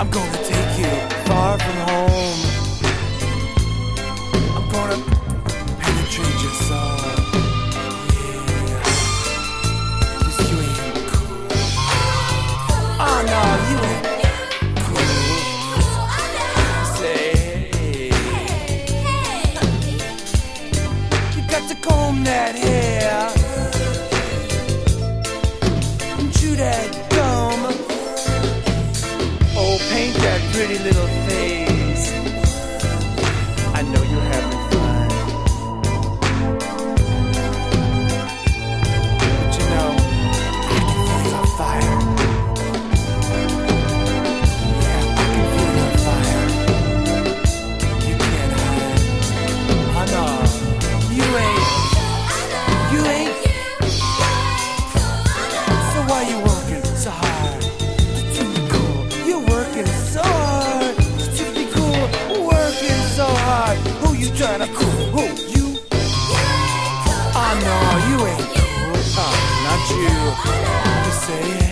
I'm gonna take you far from home. I'm gonna penetrate your soul. Yeah, 'cause you ain't cool. Oh no, you ain't cool. Say, you got to comb that hair and chew that gum. Oh, paint that pretty little face. I know you're having fun. But you know, I can feel your fire. Yeah, I can feel your fire. You can't hide. Oh no, you ain't. So why you working so hard? To be cool. You're working so hard. To be cool. Working so hard. Who you trying to cool? Who you? Oh no, you ain't cool. Not you. You say